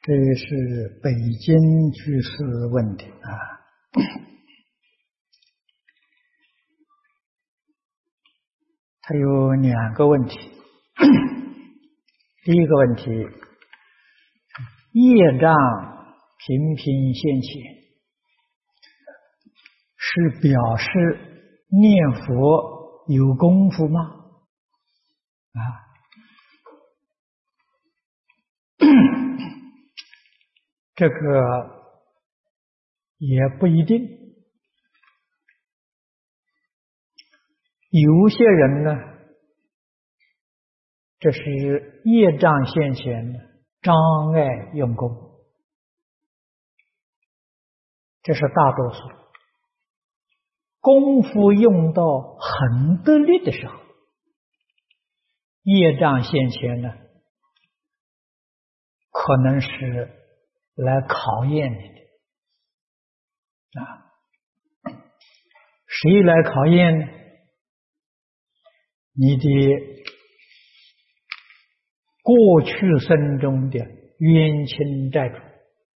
这是北京居士问的啊。他有两个问题。第一个问题，业障频频现前，是表示念佛有功夫吗？这个也不一定。有些人呢，这是业障现前，障碍用功，这是大多数。功夫用到很得力的时候，业障现前呢，可能是来考验你的谁来考验呢？你的过去生中的冤亲债主。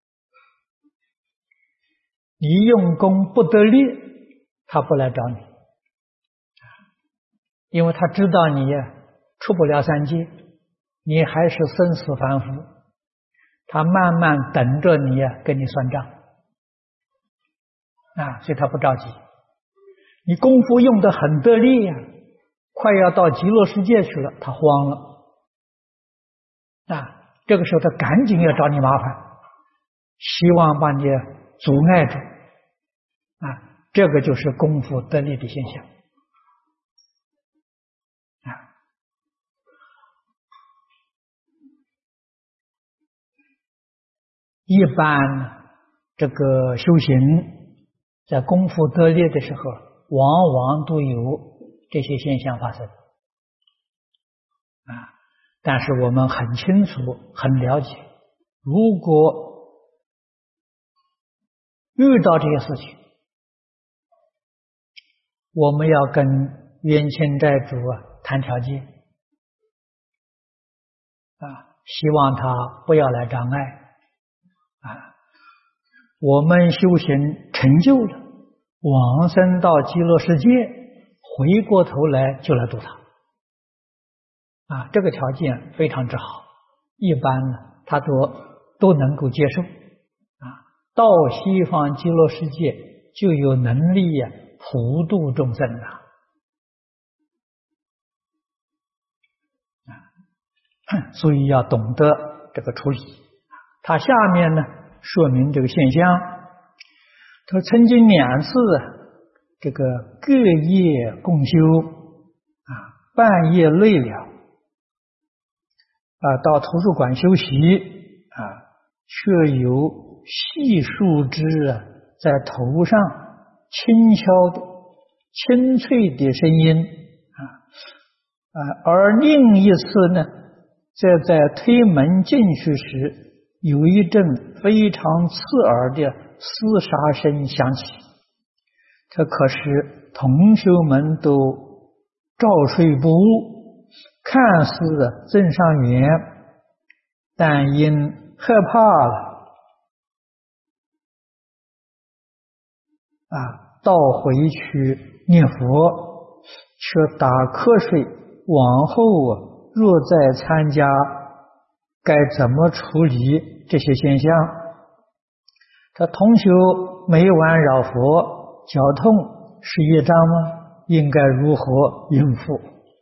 你用功不得力，他不来找你，因为他知道你出不了三界，你还是生死凡夫，他慢慢等着你跟你算账所以他不着急。你功夫用得很得力快要到极乐世界去了，他慌了这个时候他赶紧要找你麻烦，希望把你阻碍住这个就是功夫得力的现象一般这个修行在功夫得力的时候，往往都有这些现象发生但是我们很清楚很了解，如果遇到这些事情，我们要跟冤亲债主谈条件希望他不要来障碍我们修行成就了，往生到极乐世界，回过头来就来度他这个条件非常之好，一般呢他都能够接受到西方极乐世界就有能力普度众生所以要懂得这个处理。他下面呢说明这个现象，他说曾经2次这个各夜共修半夜累了到图书馆休息却有细树枝在头上轻敲的清脆的声音而另一次呢在推门进去时，有一阵非常刺耳的厮杀声响起，这可是同修们都照睡不误，看似正上缘，但因害怕了倒回去念佛，却打瞌睡。往后若再参加，该怎么处理这些现象？他同修每晚扰佛，脚痛是业障吗？应该如何应付？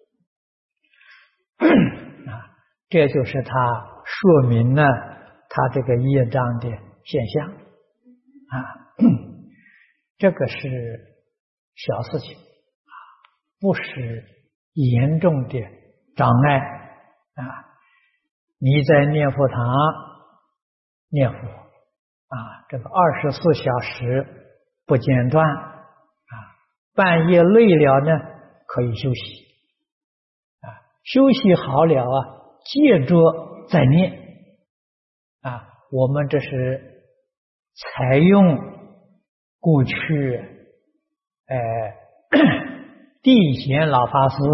这就是他说明了他这个业障的现象这个是小事情不是严重的障碍你在念佛堂念佛这个24小时不间断半夜累了呢可以休息休息好了接着再念我们这是采用过去地贤老法师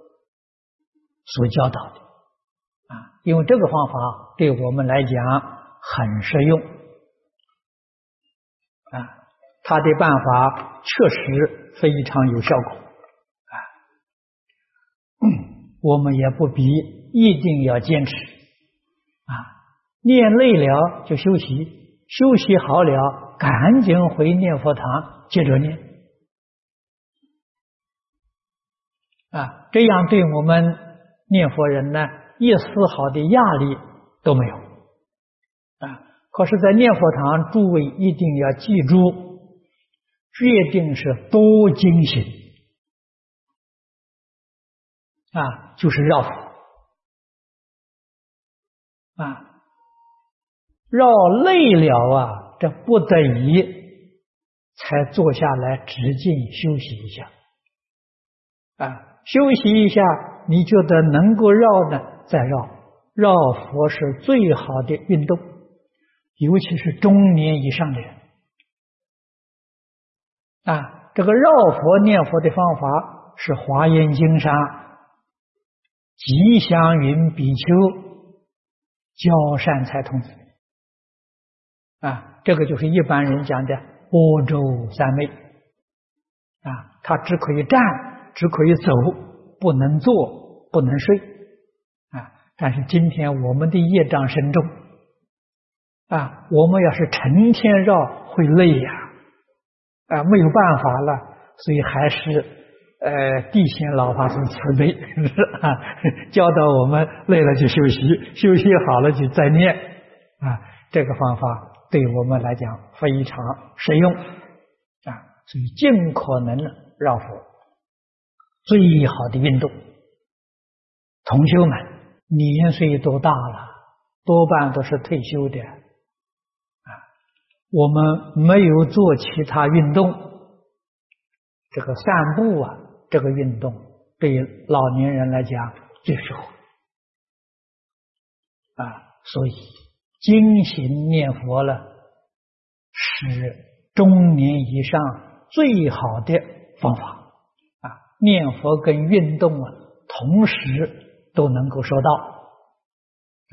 所教导的因为这个方法对我们来讲很实用啊，他的办法确实非常有效果啊，我们也不必一定要坚持啊，念累了就休息，休息好了赶紧回念佛堂接着念啊，这样对我们念佛人呢一丝毫的压力都没有啊。可是，在念佛堂，诸位一定要记住，决定是多精行啊，就是绕佛啊，绕累了啊，这不得已才坐下来止静休息一下啊，休息一下，你觉得能够绕呢，再绕。绕佛是最好的运动，尤其是中年以上的人啊。这个绕佛念佛的方法是华严经上吉祥云比丘教善财童子啊，这个就是一般人讲的般舟三昧啊，他只可以站，只可以走，不能坐，不能睡啊。但是今天我们的业障深重啊，我们要是成天绕会累呀啊，没有办法了，所以还是地心老法师慈悲啊，教导我们累了就休息，休息好了就再念啊，这个方法对我们来讲非常实用啊，所以尽可能绕佛最好的运动。同修们年岁都大了，多半都是退休的啊，我们没有做其他运动，这个散步啊，这个运动对老年人来讲最适合啊，所以精行念佛了是中年以上最好的方法啊，念佛跟运动啊同时都能够收到啊。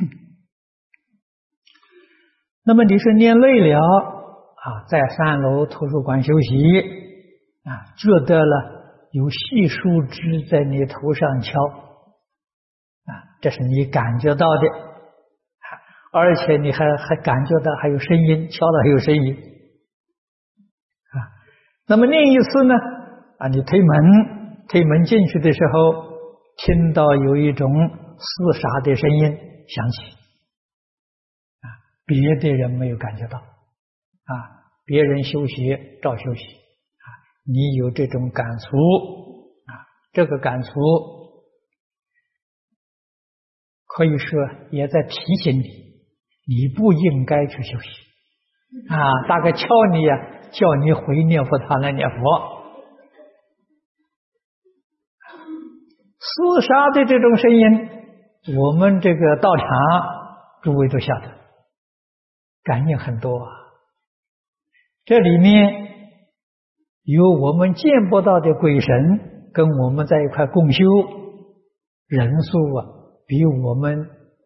那么你是念累了啊，在3楼图书馆休息啊，觉得了有细树枝在你头上敲啊，这是你感觉到的啊，而且你还感觉到还有声音，敲的还有声音啊。那么念一次呢啊，你推门进去的时候，听到有一种厮杀的声音响起啊，别的人没有感觉到啊，别人休息照休息啊，你有这种感触啊，这个感触可以说也在提醒你，你不应该去休息啊，大概敲你呀，叫你回念佛堂来念佛。厮杀的这种声音，我们这个道场诸位都晓得，感应很多啊。这里面有我们见不到的鬼神跟我们在一块共修，人数啊比我们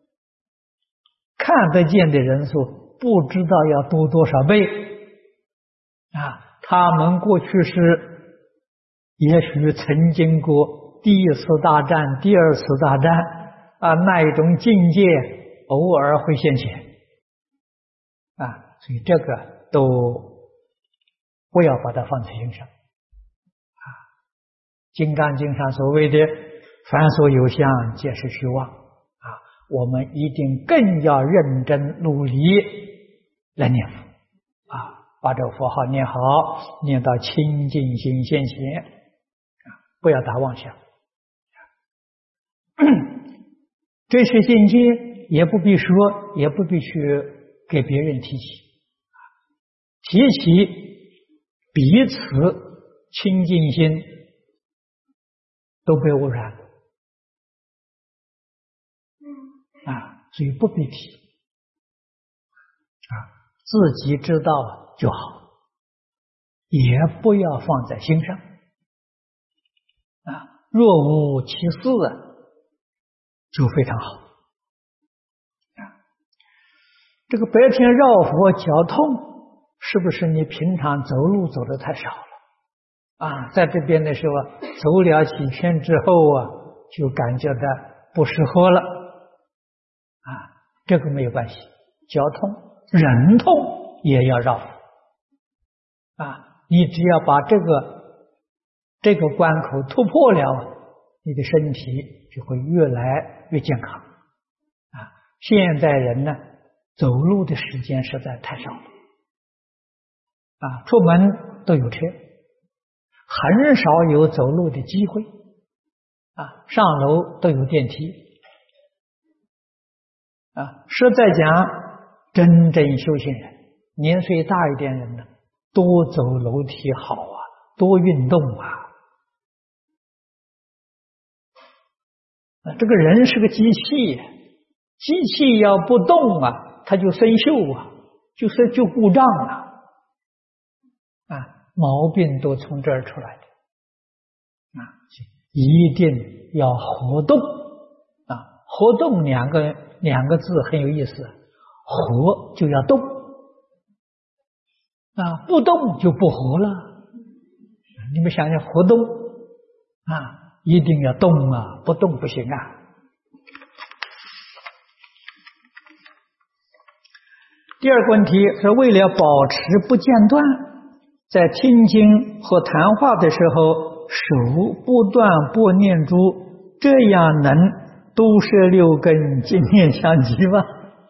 看得见的人数不知道要多多少倍啊！他们过去是也许曾经过第一次大战、第二次大战啊，那一种境界偶尔会现前啊，所以这个都不要把它放在心上啊。金刚经上所谓的凡所有相，皆是虚妄啊，我们一定更要认真努力来念佛啊，把这个佛号念好，念到清净心现前啊，不要打妄想。这些境界也不必说，也不必去给别人提起，提起彼此清净心都被污染啊，所以不必提啊，自己知道就好，也不要放在心上啊。若无其事啊，就非常好啊。 这个白天绕佛脚痛，是不是你平常走路走的太少了啊？在这边的时候走了几圈之后啊，就感觉到不适合了啊，这个没有关系，脚痛、忍痛也要绕佛啊。你只要把这个关口突破了，你的身体就会越来越健康啊。现在人呢，走路的时间实在太少了啊，出门都有车，很少有走路的机会啊，上楼都有电梯啊。实在讲，真正修行人，年岁大一点人呢，多走楼梯好啊，多运动啊。这个人是个机器，机器要不动啊，它就生锈啊，就故障了啊，毛病都从这儿出来的啊，一定要活动啊，活动两个字很有意思，活就要动啊，不动就不活了。你们想想，活动啊。一定要动啊，不动不行啊。第二个问题是为了保持不间断，在听经和谈话的时候，手不断拨念珠，这样能都摄六根净念相继吗？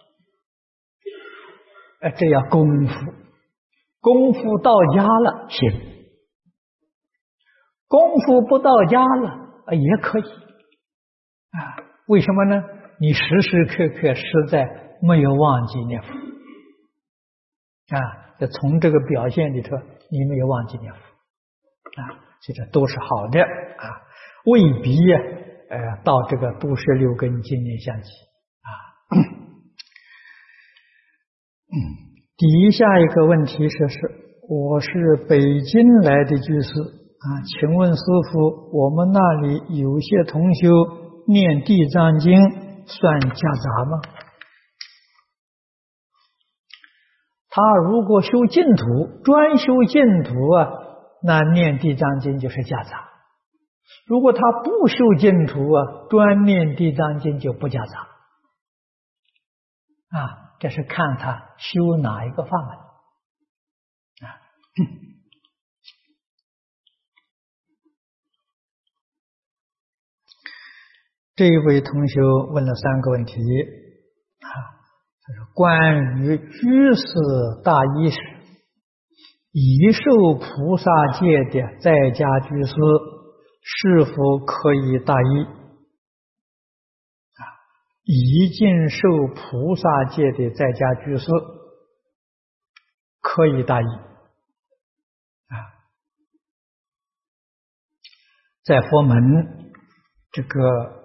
这要功夫，功夫到家了行，功夫不到家了也可以啊，为什么呢？你时时刻刻实在没有忘记念佛啊，从这个表现里头，你没有忘记念佛啊，这都是好的啊，未必到这个都摄六根净念相继啊。底下一个问题是我是北京来的居士啊，请问师父，我们那里有些同修念地藏经算夹杂吗？他如果修净土，专修净土啊，那念地藏经就是夹杂；如果他不修净土啊，专念地藏经就不夹杂啊。这是看他修哪一个法门啊。这一位同学问了3个问题啊，就是关于居士大衣时，已受菩萨戒的在家居士是否可以大衣？已经受菩萨戒的在家居士可以大衣啊，在佛门这个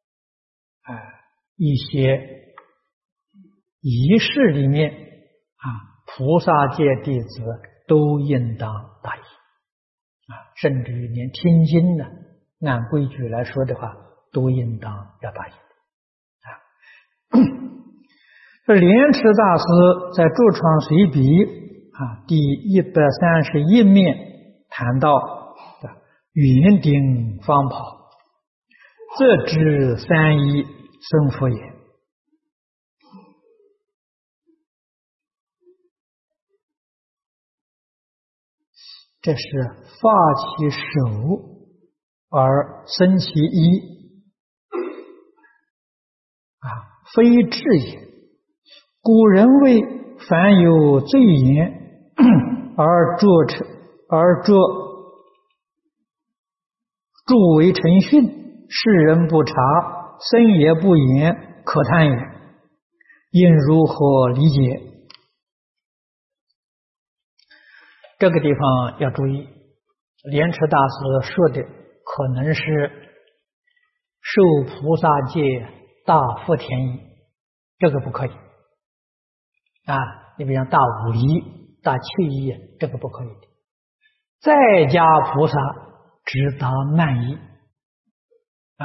一些仪式里面啊，菩萨戒弟子都应当大衣啊，甚至于连听经呢，按规矩来说的话，都应当要大衣。莲池大师在《著创随笔》第131面谈到圆顶方袍，则知三一生佛也。这是发其手而生其衣非智也。古人谓凡有罪言而著为成训，世人不察，僧也不言，可叹也。应如何理解？这个地方要注意，莲池大师说的可能是受菩萨戒大福田衣，这个不可以你比如大五衣、大七衣，这个不可以的。在家菩萨只打慢衣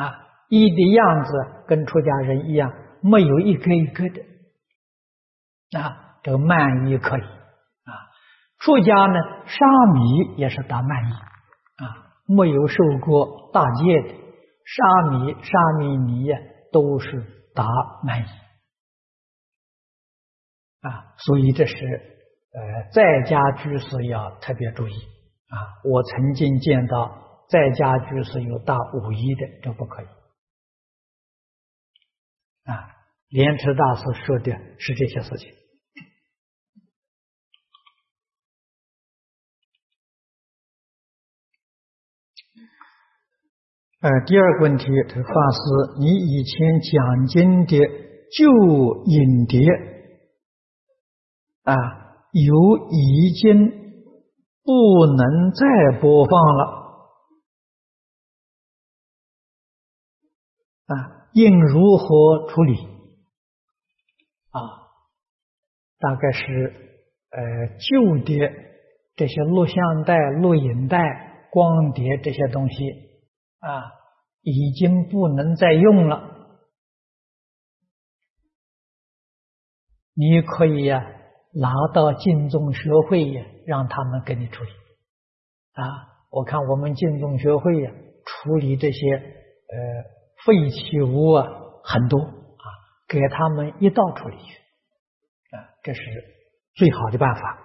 衣的样子跟出家人一样，没有一个一个的这个慢衣可以出家呢，沙弥也是打慢衣没有受过大戒的沙弥、沙弥尼都是打慢衣所以这是在家居士要特别注意我曾经见到在家居士有打五衣的，这不可以莲池大师说的是这些事情。第二个问题，这个法师，你以前讲经的旧影碟有已经不能再播放了应如何处理大概是旧的这些录像带、录影带、光碟这些东西已经不能再用了，你可以拿到净宗学会让他们给你处理我看我们净宗学会处理这些废弃物很多给他们一道处理去这是最好的办法。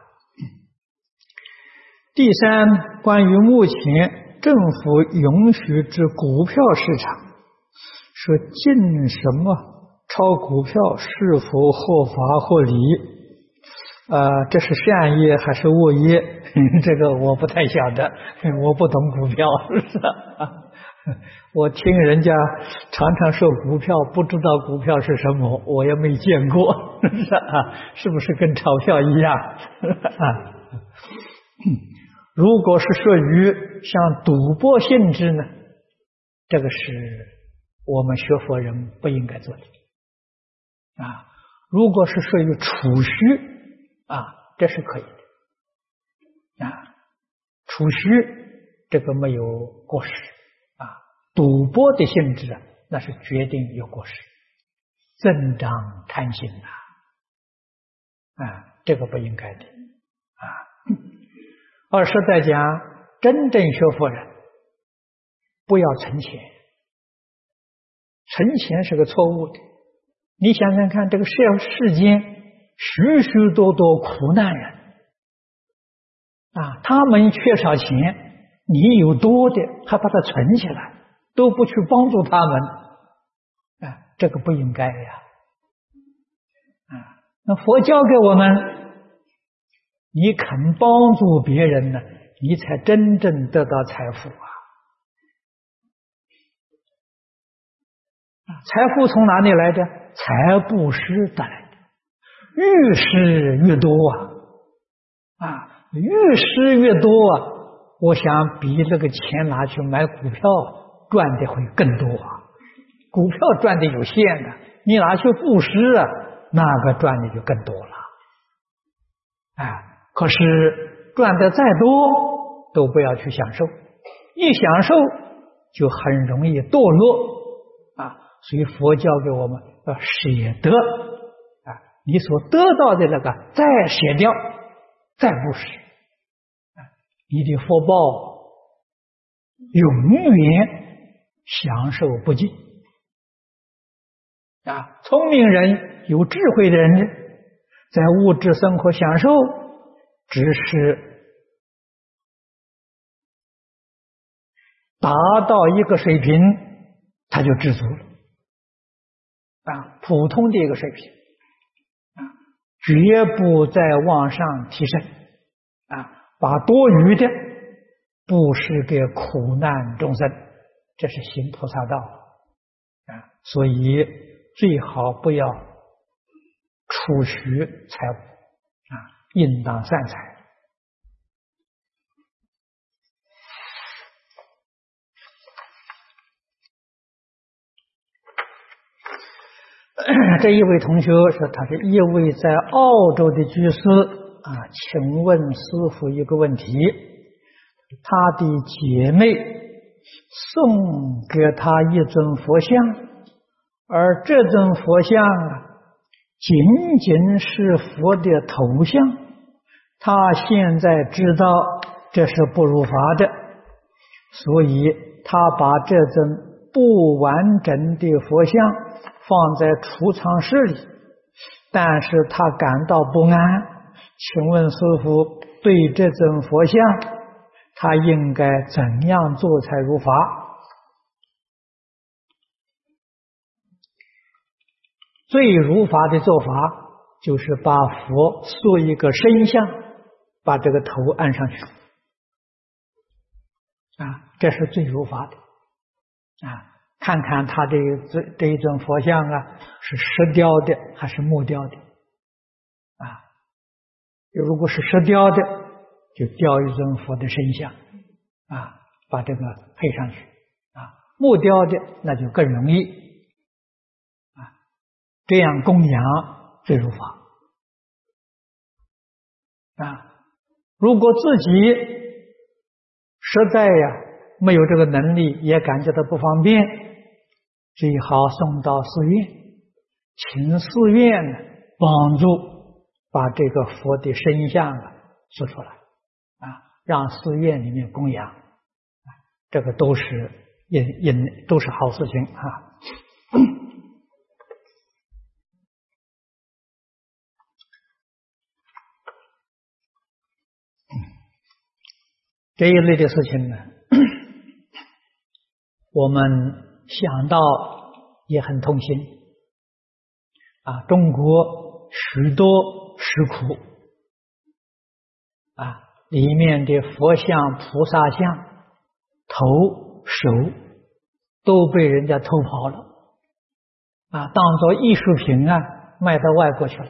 第三，关于目前政府允许之股票市场，说禁什么炒股票是否合法合理这是善业还是恶业这个我不太晓得，我不懂股票是吧我听人家常常说股票，不知道股票是什么，我也没见过是不是跟钞票一样如果是属于像赌博性质呢，这个是我们学佛人不应该做的如果是属于储蓄这是可以的储蓄这个没有过失赌博的性质那是决定有过失，增长贪心这个不应该的二是在讲真正学佛人不要存钱，存钱是个错误的。你想想看，这个世间许许多多苦难人他们缺少钱，你有多的还把它存起来，都不去帮助他们这个不应该那佛教给我们，你肯帮助别人呢，你才真正得到财富财富从哪里来的？财布施得来的，越施越多越施越多我想比这个钱拿去买股票赚的会更多股票赚的有限的，你拿去布施那个赚的就更多了可是赚的再多都不要去享受，一享受就很容易堕落所以佛教给我们要舍得你所得到的那个再舍掉，再布施你的福报永远享受不尽聪明人有智慧的人在物质生活享受只是达到一个水平他就知足了普通的一个水平绝不再往上提升把多余的布施给苦难众生，这是行菩萨道所以最好不要储蓄财物应当善财。这一位同学说他是一位在澳洲的居士请问师父一个问题，他的姐妹送给他一尊佛像，而这尊佛像仅仅是佛的头像，他现在知道这是不如法的，所以他把这尊不完整的佛像放在储藏室里，但是他感到不安。请问师父，对这尊佛像，他应该怎样做才如法？最如法的做法就是把佛塑一个身像，把这个头按上去这是最如法的看看他这一尊佛像是石雕的还是木雕的如果是石雕的，就雕一尊佛的身像把这个配上去木雕的那就更容易这样供养最如法如果自己实在没有这个能力，也感觉到不方便，最好送到寺院，请寺院帮助把这个佛的身像做出来让寺院里面供养这个都是都是好事情这一类的事情呢，我们想到也很痛心中国许多石窟里面的佛像、菩萨像头、手都被人家偷跑了当作艺术品卖到外国去了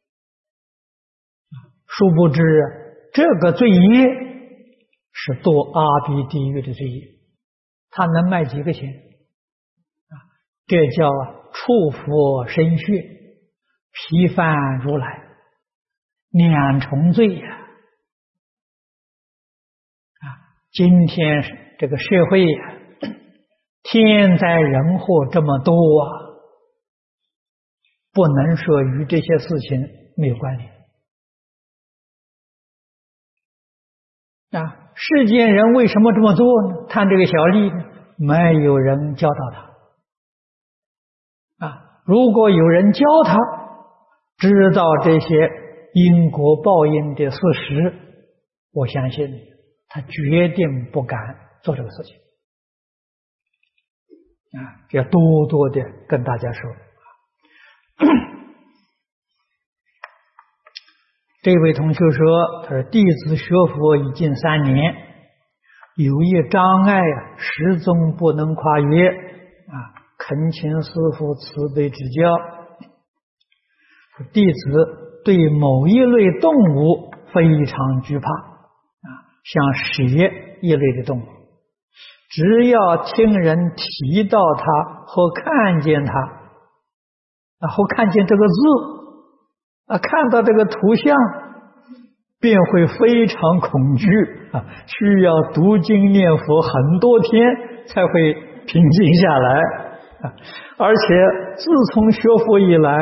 殊不知这个罪业是堕阿鼻地狱的罪业，他能卖几个钱这叫触佛身血，批犯如来，两重罪今天这个社会天灾人祸这么多不能说与这些事情没有关联世间人为什么这么做呢？贪这个小利呢？没有人教导他如果有人教他，知道这些因果报应的事实，我相信他决定不敢做这个事情要多多的跟大家说这位同学说，他说弟子学佛已近3年，有一障碍始终不能跨越恳请师父慈悲指教。弟子对某一类动物非常惧怕像蛇一类的动物，只要听人提到它或看见它或看见这个字看到这个图像便会非常恐惧需要读经念佛很多天才会平静下来而且自从学佛以来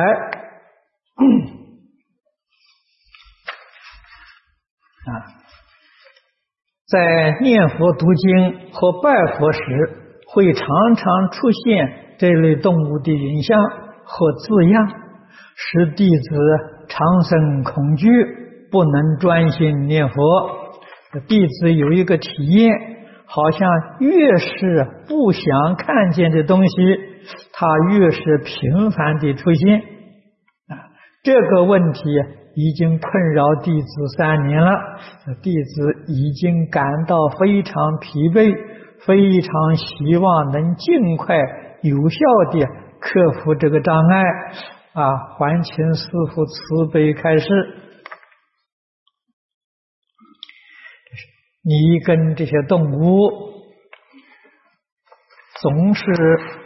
在念佛读经或拜佛时会常常出现这类动物的影像或字样，使弟子常生恐惧，不能专心念佛。弟子有一个体验，好像越是不想看见的东西，它越是频繁地出现这个问题已经困扰弟子3年了，弟子已经感到非常疲惫，非常希望能尽快有效地克服这个障碍还请师父慈悲开示。你跟这些动物总是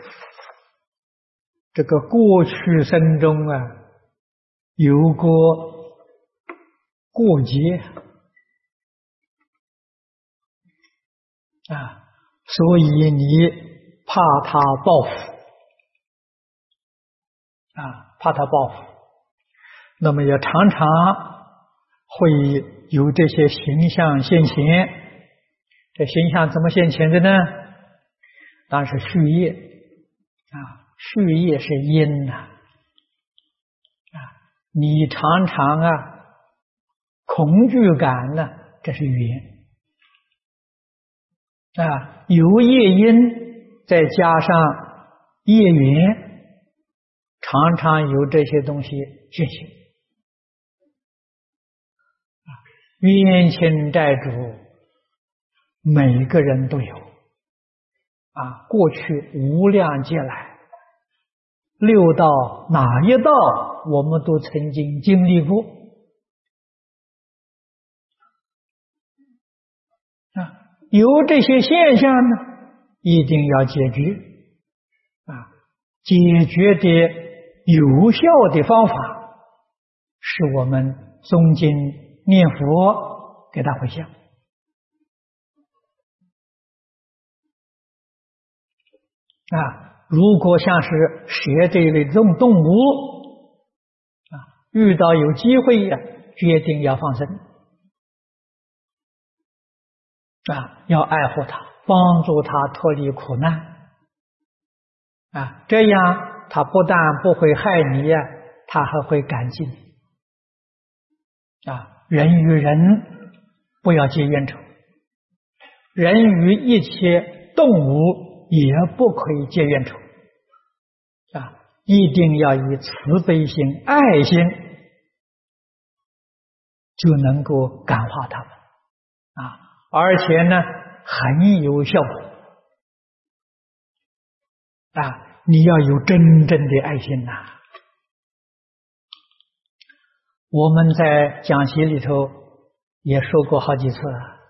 这个过去生中有过过节所以你怕他报复怕他报复那么也常常会有这些形象现前。这形象怎么现前的呢？当然是续业续业是因呐你常常恐惧感呢，这是缘有业因，再加上业缘，常常有这些东西现行。冤亲债主，每个人都有过去无量劫来，六道哪一道我们都曾经经历过有这些现象呢，一定要解决解决的有效的方法是我们诵经念佛给他回向如果像是蛇这一类动物遇到有机会决定要放生要爱护它，帮助它脱离苦难这样它不但不会害你它还会感激你人与人不要结冤仇，人与一切动物也不可以结冤仇一定要以慈悲心、爱心，就能够感化他们而且呢很有效果你要有真正的爱心我们在讲习里头也说过好几次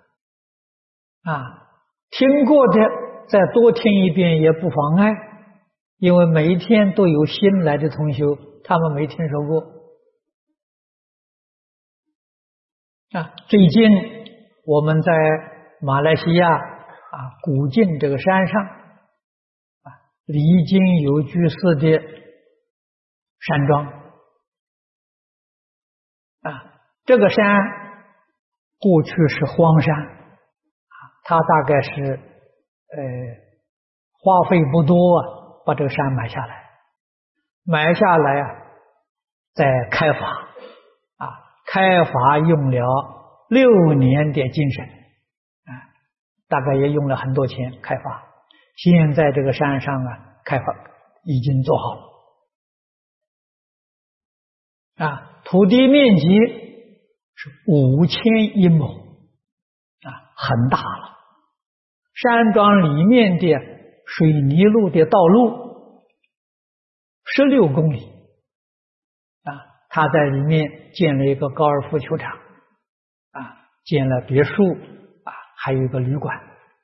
听过的再多听一遍也不妨碍，因为每一天都有新来的同修，他们没听说过最近我们在马来西亚古晋这个山上离经有居士的山庄这个山过去是荒山它大概是花费不多把这个山买下来再开发开发用了6年的精神大概也用了很多钱开发，现在这个山上开发已经做好了土地面积是5100亩很大了。山庄里面的水泥路的道路16公里他在里面建了一个高尔夫球场建了别墅还有一个旅馆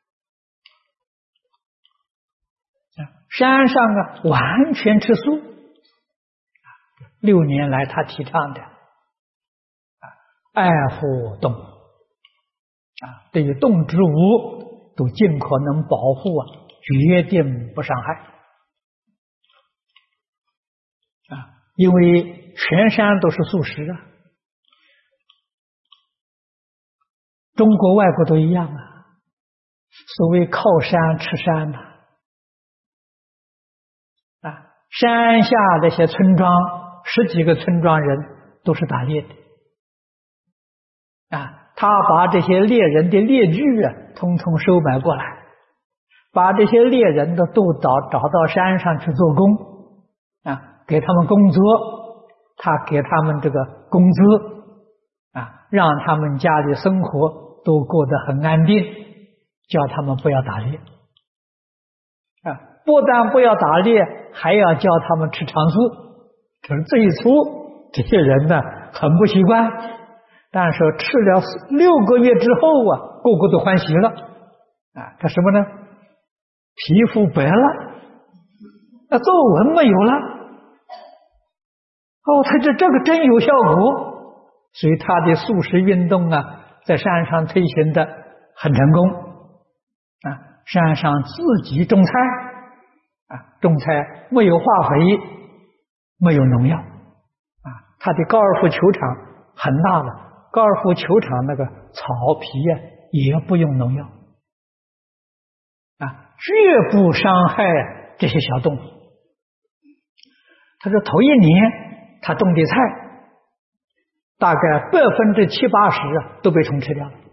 山上完全吃素6年来他提倡的爱护动物对于动植物都尽可能保护决定不伤害因为全山都是素食中国外国都一样所谓靠山吃山山下那些村庄10几个村庄人都是打猎的他把这些猎人的猎具统统收买过来，把这些猎人都找到山上去做工给他们工作，他给他们这个工资让他们家里生活都过得很安定，叫他们不要打猎不但不要打猎，还要叫他们吃长素。可是这一出这些人很不习惯，但是吃了6个月之后个个都欢喜了干什么呢？皮肤白了皱纹没有了他这个真有效果，所以他的素食运动在山上推行的很成功山上自己种菜种菜没有化肥，没有农药他的高尔夫球场很大了，高尔夫球场那个草皮呀，也不用农药啊，绝不伤害这些小动物。他说头一年他种的菜，大概70%-80%都被虫吃掉了，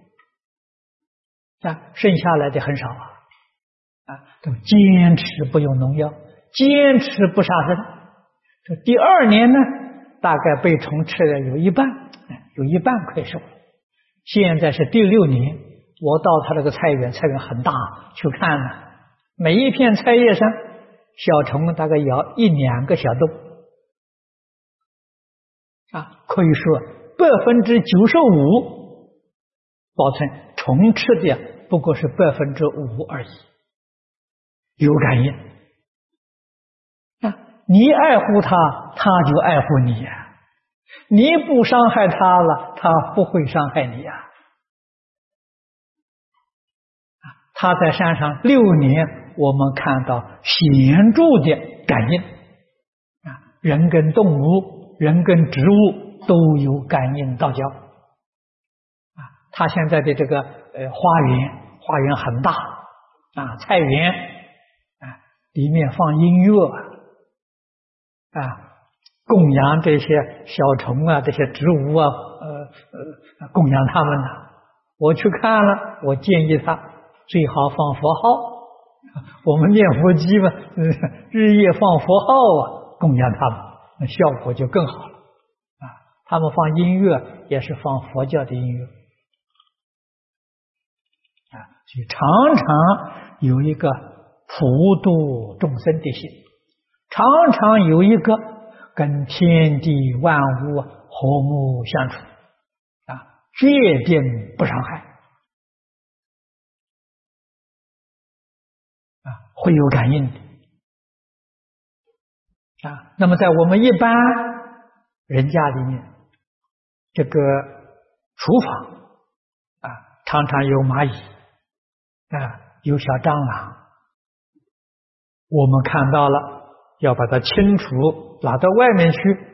剩下来的很少都坚持不用农药，坚持不杀生。这第2年呢，大概被虫吃了有一半快熟了。现在是第6年，我到他这个菜园很大去看了，每一片菜叶上小虫大概咬1-2个小洞可以说95%保存，虫吃的不过是5%而已，有感应你爱护它，它就爱护你你不伤害它了，它不会伤害你它在山上6年，我们看到显著的感应人跟动物、人跟植物都有感应道交他现在的这个花园很大菜园里面放音乐供养这些小虫这些植物供养他们我去看了，我建议他最好放佛号，我们念佛机嘛，日夜放佛号供养他们，那效果就更好了他们放音乐也是放佛教的音乐所以常常有一个普度众生的心，常常有一个跟天地万物和睦相处决定不伤害会有感应的那么在我们一般人家里面，这个厨房常常有蚂蚁有小蟑螂，我们看到了要把它清除，拿到外面去，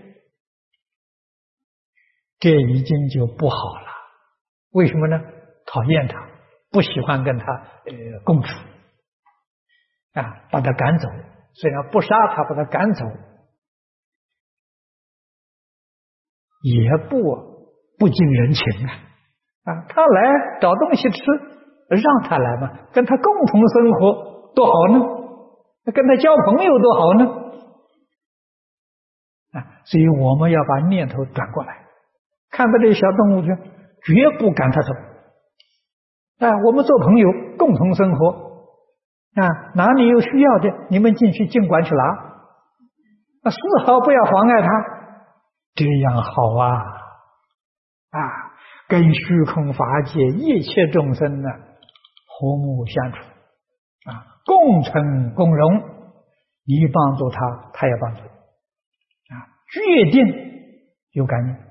这已经就不好了。为什么呢？讨厌它，不喜欢跟它共处把它赶走，虽然不杀它，把它赶走也不近人情他来找东西吃，让他来嘛，跟他共同生活多好呢，跟他交朋友多好呢所以我们要把念头转过来，看到这小动物绝不赶它走我们做朋友共同生活哪里有需要的你们进去尽管去拿丝毫不要妨碍他，这样好跟虚空法界一切众生和睦相处共存共荣，你帮助他，他也帮助决定有感应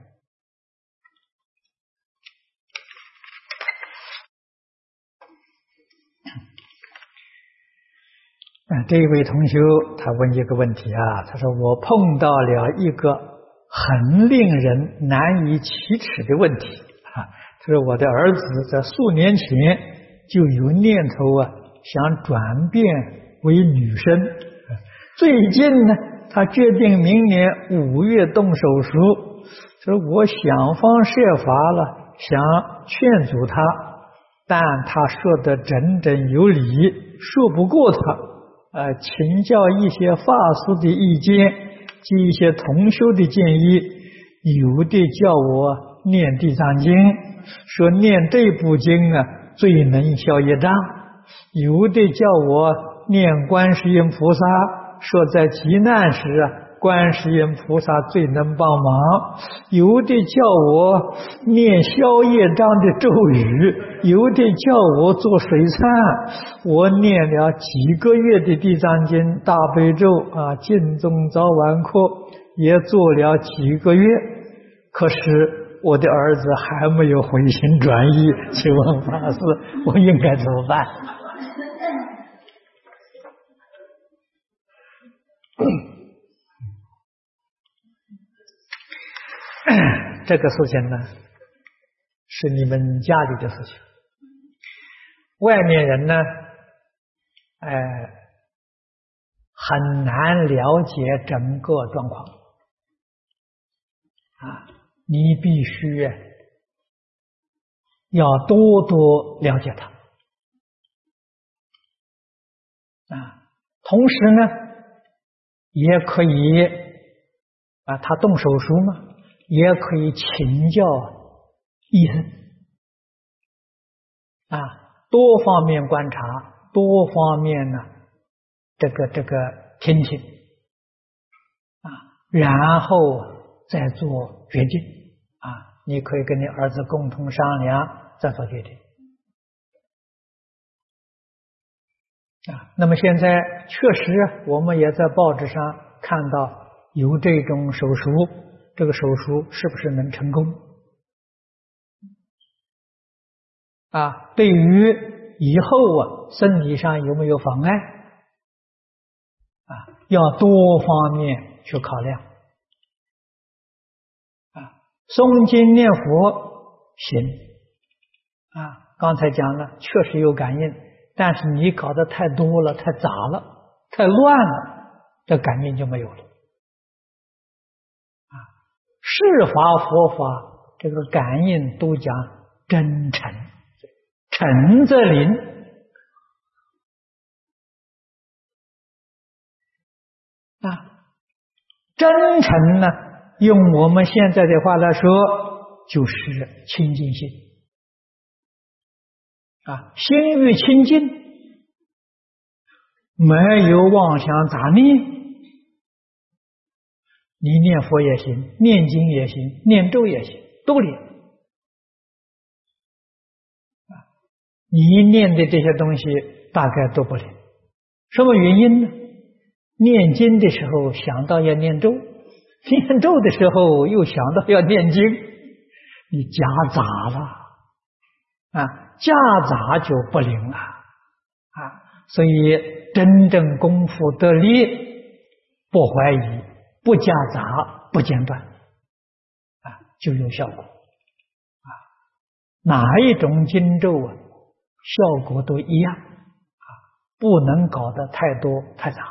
这位同学他问一个问题他说我碰到了一个很令人难以启齿的问题他说我的儿子在数年前就有念头想转变为女生，最近呢他决定明年5月动手术，说我想方设法了，想劝阻他，但他说的整整有理，说不过他请教一些法师的意见及一些同修的建议，有的叫我念地藏经，说念这部经最能消业障，有的叫我念观世音菩萨，说在急难时观世音菩萨最能帮忙，有的叫我念消业障的咒语，有的叫我做水忏，我念了几个月的地藏经大悲咒净宗早晚课也做了几个月，可是我的儿子还没有回心转意，请问法师我应该怎么办？ 这个事情呢，是你们家里的事情，外面人呢，很难了解整个状况啊，你必须要多多了解他啊。同时呢，也可以他动手术嘛，也可以请教医生多方面观察，多方面呢，这个听听然后再做决定你可以跟你儿子共同商量，再做决定那么现在确实我们也在报纸上看到有这种手术，这个手术是不是能成功对于以后身体上有没有妨碍要多方面去考量诵经念佛行刚才讲了，确实有感应，但是你搞得太多了，太杂了，太乱了，这感应就没有了是法佛法，这个感应都讲真诚，诚则灵真诚呢，用我们现在的话来说，就是清净心心欲清净，没有妄想杂念，你念佛也行，念经也行，念咒也行，都念你念的这些东西大概都不灵，什么原因呢？念经的时候想到要念咒，念咒的时候又想到要念经，你夹杂了夹杂就不灵了所以真正功夫得力，不怀疑，不夹杂，不间断就有效果哪一种经咒效果都一样不能搞得太多太杂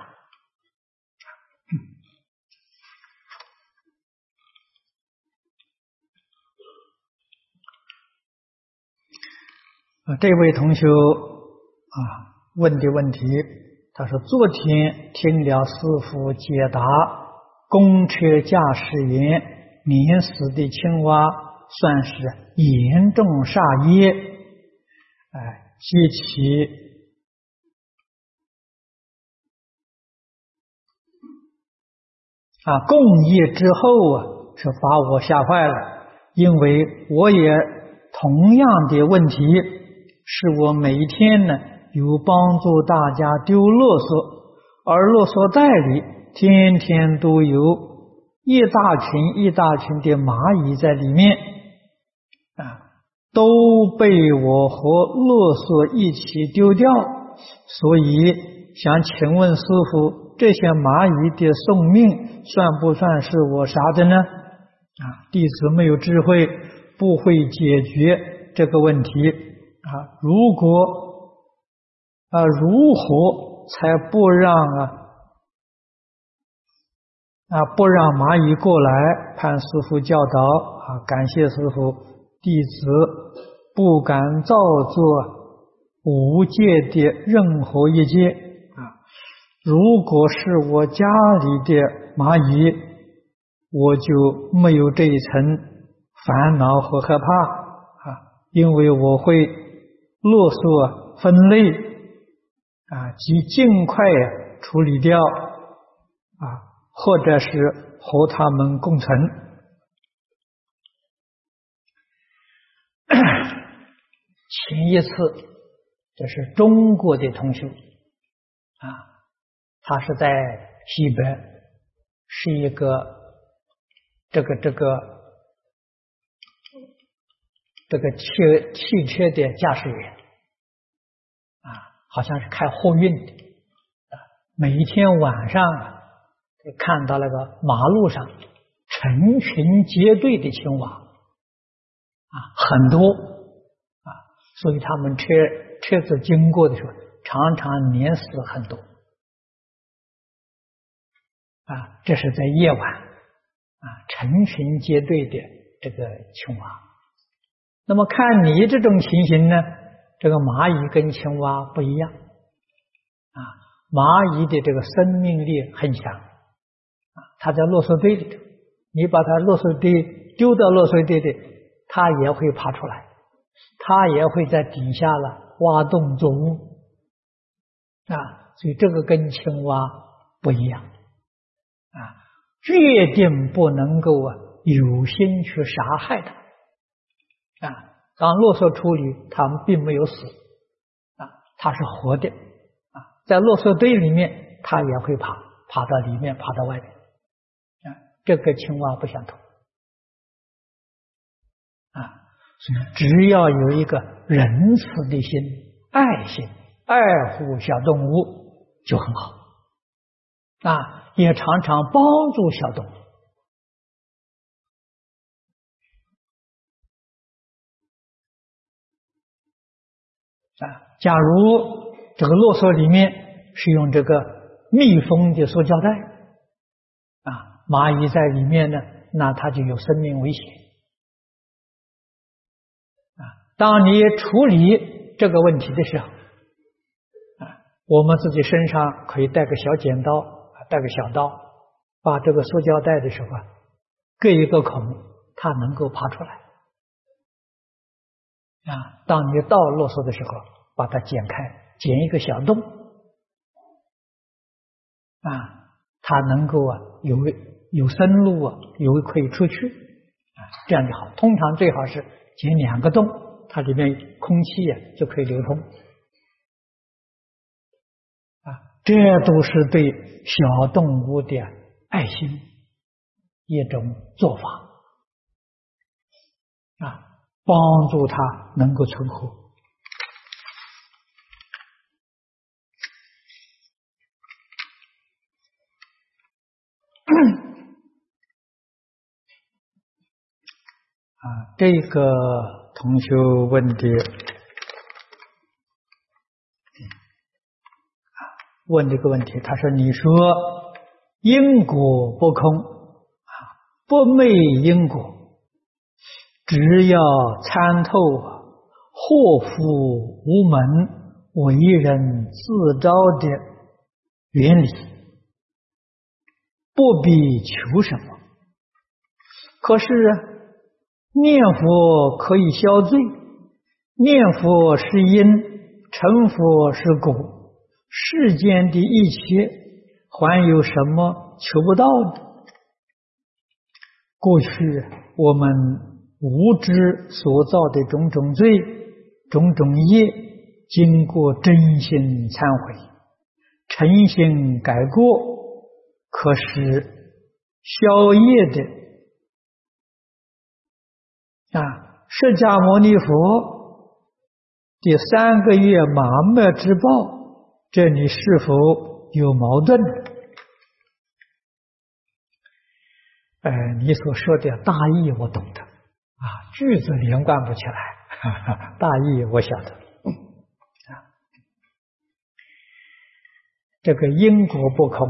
这位同学问的问题，他说昨天听了师父解答公车驾驶员碾死的青蛙算是严重杀业激起共业之后是把我吓坏了，因为我也同样的问题，是我每一天呢有帮助大家丢垃圾，而垃圾袋里天天都有一大群一大群的蚂蚁在里面都被我和垃圾一起丢掉，所以想请问师父，这些蚂蚁的送命算不算是我杀的呢？弟子没有智慧，不会解决这个问题如何才不让不让蚂蚁过来？盼师父教导感谢师父，弟子不敢造作无戒的任何一戒如果是我家里的蚂蚁，我就没有这一层烦恼和害怕因为我会垃圾分类及尽快处理掉或者是和他们共存前一次这是中国的同学他是在西北，是一个这个汽车的驾驶员好像是开货运的每一天晚上看到那个马路上成群结队的青蛙很多所以他们车子经过的时候，常常碾死很多这是在夜晚成群结队的这个青蛙。那么看你这种情形呢，这个蚂蚁跟青蛙不一样蚂蚁的这个生命力很强它在落水堆里头，你把它落水堆丢到落水堆里，它也会爬出来，它也会在底下了挖洞做窝所以这个跟青蛙不一样决定不能够有心去杀害它当落水处理，它们并没有死它是活的在落水堆里面，它也会爬到里面，爬到外面这个青蛙不相同所以只要有一个仁慈的心、爱心，爱护小动物就很好也常常帮助小动物假如这个落水里面是用这个密封的塑胶袋蚂蚁在里面呢，那它就有生命危险当你处理这个问题的时候我们自己身上可以带个小剪刀，带个小刀，把这个塑胶袋的时候各一个孔，它能够爬出来当你到落水的时候，把它剪开，剪一个小洞它能够有生路有可以出去这样就好。通常最好是剪2个洞，它里面空气就可以流通这都是对小动物的爱心一种做法帮助它能够存活这个同学问这个问题，他说你说因果不空不昧因果，只要参透祸福无门为人自招的原理，不必求什么。可是念佛可以消罪，念佛是因，成佛是果，世间的一切还有什么求不到的？过去我们无知所造的种种罪、种种业，经过真心忏悔、诚心改过，可使消业的释迦牟尼佛的3个月马麦之报，这里是否有矛盾？你所说的大意我懂得句子连贯不起来，大意我晓得这个因果不空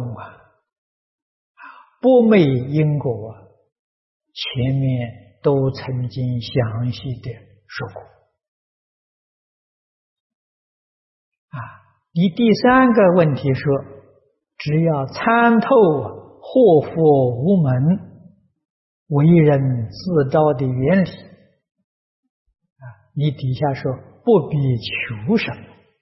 不昧因果前面都曾经详细的说过你第3个问题说只要参透祸福无门为人自招的原理你底下说不必求什么，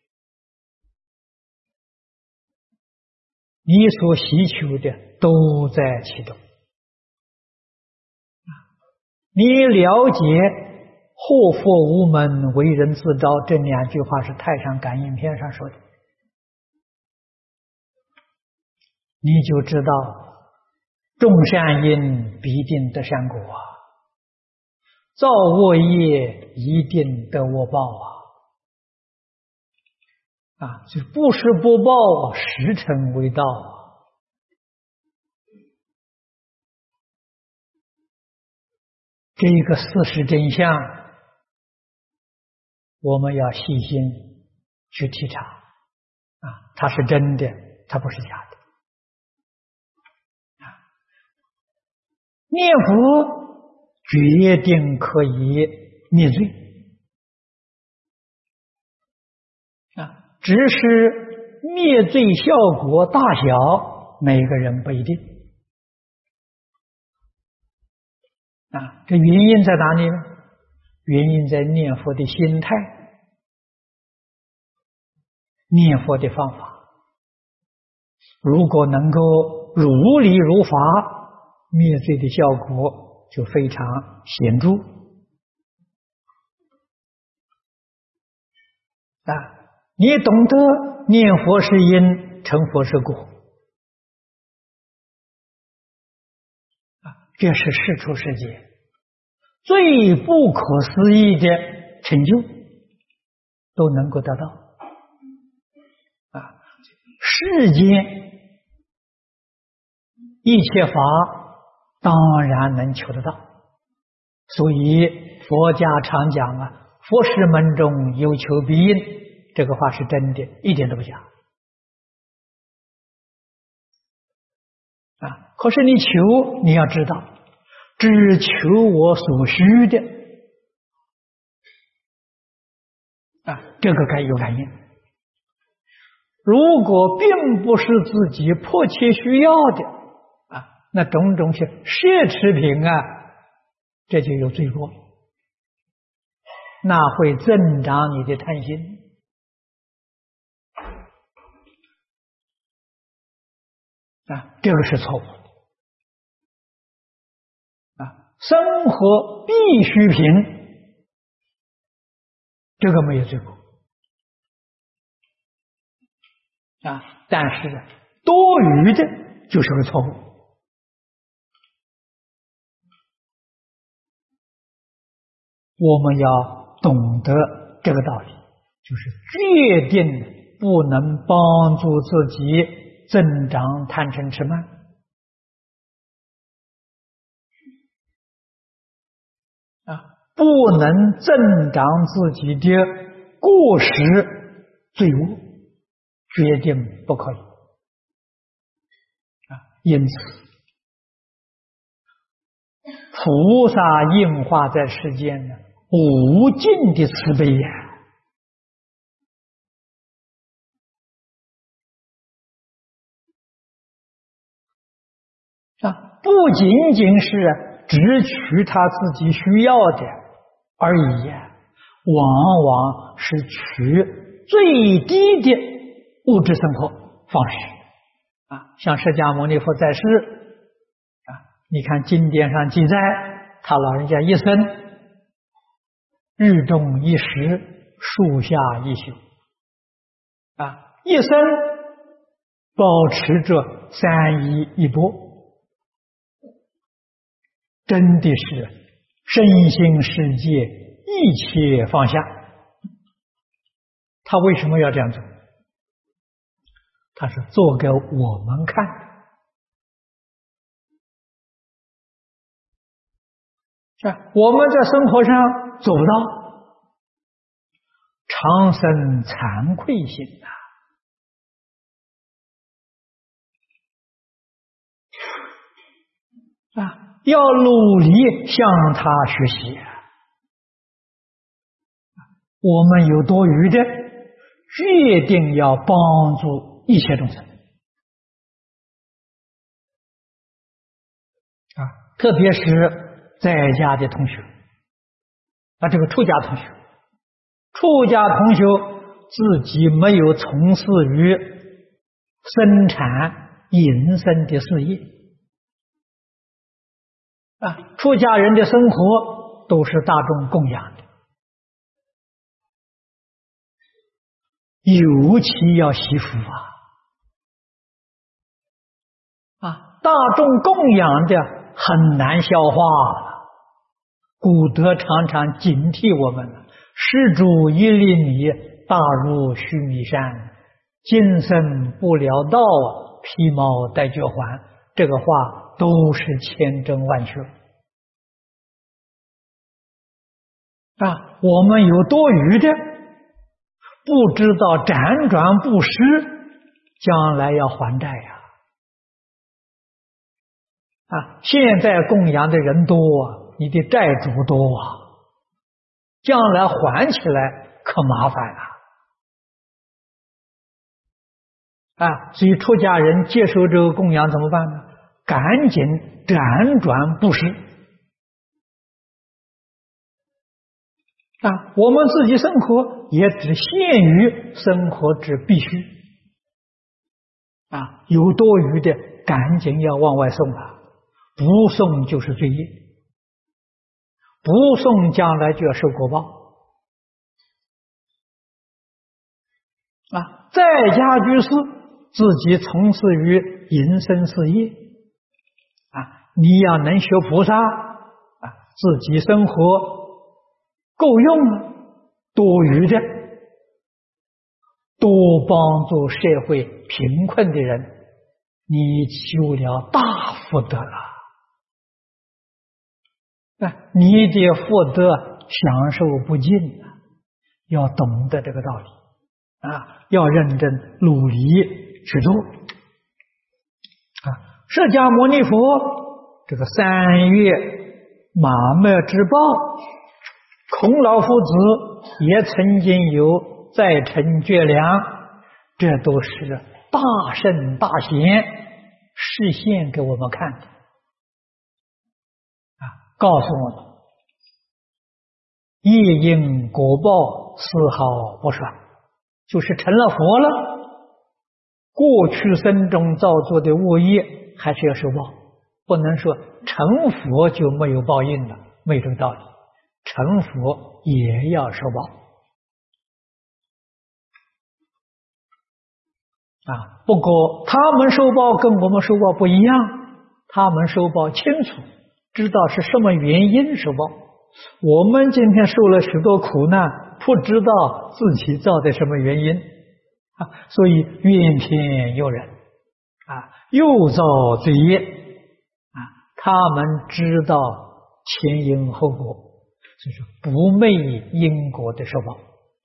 你所希求的都在其中你了解祸福无门为人自招这2句话是太上感应篇上说的，你就知道种善因必定得善果造恶业一定得恶报就不是不报时辰未到这个事实真相我们要细心去体察它是真的，它不是假的。念佛决定可以灭罪只是灭罪效果大小，每个人不一定这原因在哪里呢？原因在念佛的心态，念佛的方法。如果能够如理如法，灭罪的效果就非常显著你懂得念佛是因，成佛是果这是世出世间最不可思议的成就，都能够得到世间一切法当然能求得到，所以佛家常讲佛事门中有求必应，这个话是真的，一点都不假可是你求，你要知道，只求我所需的这个该有感应。如果并不是自己迫切需要的那种种些奢侈品这就有罪过，那会增长你的贪心这个是错误的生活必需品这个没有罪过但是多余的就是个错误。我们要懂得这个道理，就是决定不能帮助自己增长贪嗔痴慢不能增长自己的过失罪恶，决定不可以因此菩萨应化在世间无尽的慈悲不仅仅是只取他自己需要的而已往往是取最低的物质生活方式像释迦牟尼佛在世你看经典上记载，他老人家一生日中一时，树下一宿一生保持着三衣一钵，真的是身心世界一切放下。他为什么要这样做？他是做给我们看我们在生活上做不到，常生惭愧心要努力向他学习我们有多余的，决定要帮助一切众生特别是在家的同学这个出家同学自己没有从事于生产营生的事业出家人的生活都是大众供养的，尤其要惜福大众供养的很难消化古德常常警惕我们，施主一粒米，大如须弥山，今生不了道披毛戴脚环，这个话都是千真万确我们有多余的不知道辗转布施，将来要还债呀！现在供养的人多啊，你的债主多啊，将来还起来可麻烦了。所以出家人接受这个供养怎么办呢？赶紧辗转布施。我们自己生活也只限于生活之必须。有多余的赶紧要往外送不送就是罪业，不送将来就要受果报。在家居士自己从事于营生事业你要能学菩萨自己生活够用了，多余的多帮助社会贫困的人，你修了大福德了。你的福德享受不尽要懂得这个道理要认真努力去做释迦牟尼佛这个3月马麦之报，孔老夫子也曾经有在成觉量，这都是大圣大贤示现给我们看的告诉我们业因果报丝毫不爽，就是成了佛了，过去生中造作的恶业还是要受报，不能说成佛就没有报应了，没这个道理，成佛也要受报不过他们受报跟我们受报不一样，他们受报清楚，知道是什么原因受报。我们今天受了许多苦难，不知道自己造的什么原因所以怨天尤人又造罪业他们知道前因后果，所以说不昧因果的受报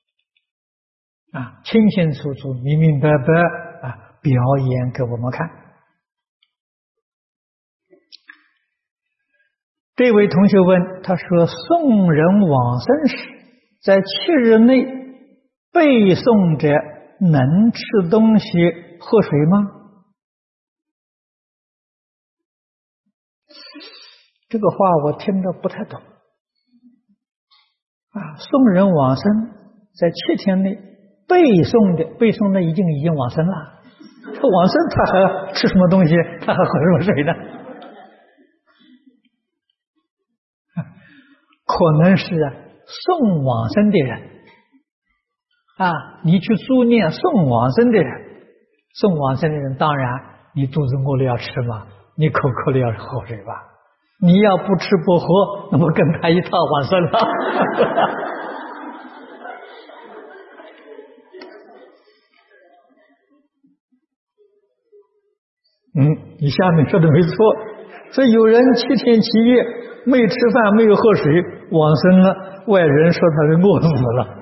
清清楚楚明明白白表演给我们看。这位同学问，他说送人往生时，在7日内背诵者能吃东西喝水吗？这个话我听着不太懂送人往生在7天内背诵的已经往生了，他往生他还吃什么东西，他还喝什么水呢？可能是送往生的人你去助念送往生的人，送往生的人当然你肚子饿了要吃嘛，你口渴了要喝水吧，你要不吃不喝，那么跟他一套往生了你下面说的没错，所以有人7天7夜没吃饭没有喝水往生了，外人说他是饿死了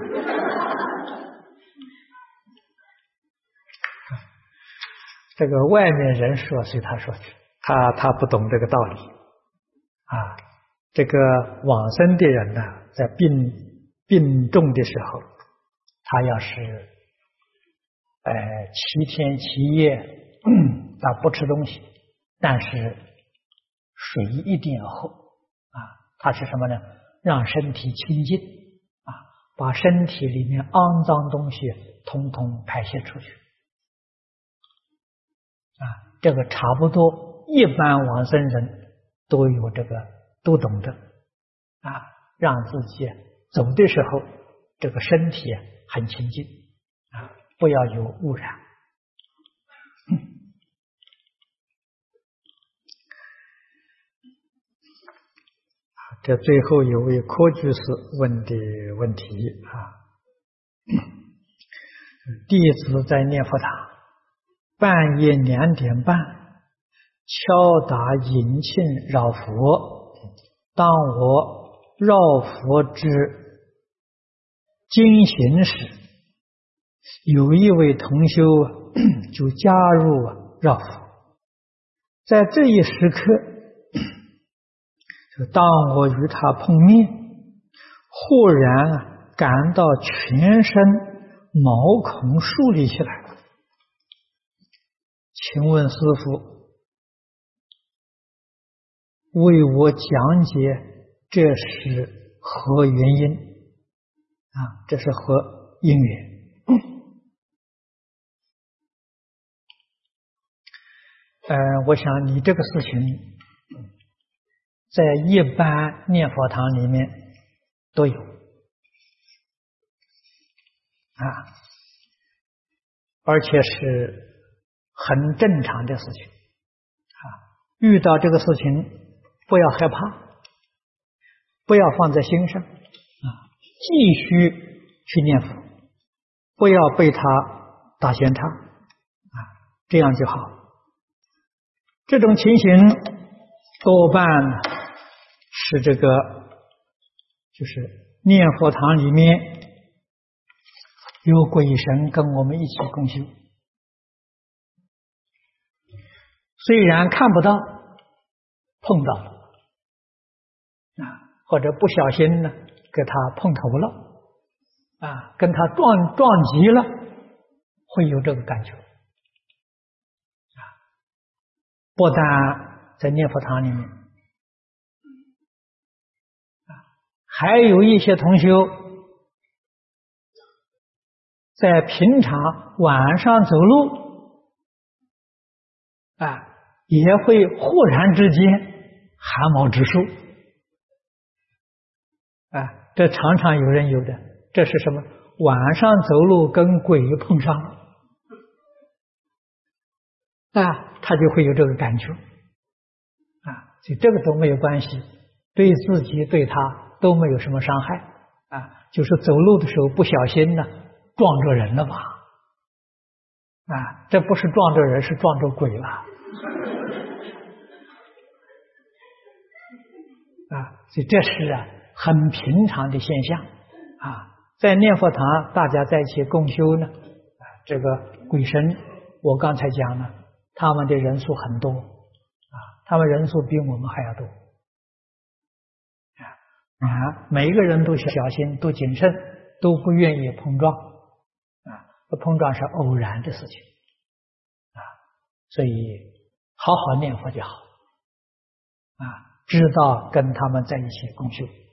这个外面人说随他说去，他不懂这个道理这个往生的人呢，在病重的时候，他要是7天7夜他不吃东西，但是水一定要喝它是什么呢？让身体清净把身体里面肮脏东西统统排泄出去这个差不多一般往生人都有这个，都懂得让自己走的时候这个身体很清净不要有污染这最后有位柯居士问的问题弟子在念佛堂，半夜2点半敲打引磬绕佛，当我绕佛之经行时， 有一位同修就加入绕佛，在这一时刻，当我与他碰面，忽然感到全身毛孔竖立起来。请问师父，为我讲解这是何原因？这是何因缘？我想你这个事情在一般念佛堂里面都有而且是很正常的事情遇到这个事情不要害怕，不要放在心上继续去念佛，不要被他打闲岔这样就好。这种情形多半是这个就是念佛堂里面有鬼神跟我们一起共修，虽然看不到，碰到了或者不小心呢给他碰头了跟他撞击了，会有这个感觉不但在念佛堂里面还有一些同修在平常晚上走路也会忽然之间汗毛直竖这常常有人有的，这是什么？晚上走路跟鬼碰上了他就会有这个感觉所以这个都没有关系，对自己对他都没有什么伤害就是走路的时候不小心呢撞着人了吧这不是撞着人，是撞着鬼了所以这是很平常的现象在念佛堂大家在一起共修呢这个鬼神我刚才讲了，他们的人数很多他们人数比我们还要多每一个人都小心，都谨慎，都不愿意碰撞碰撞是偶然的事情所以好好念佛就好知道跟他们在一起共修。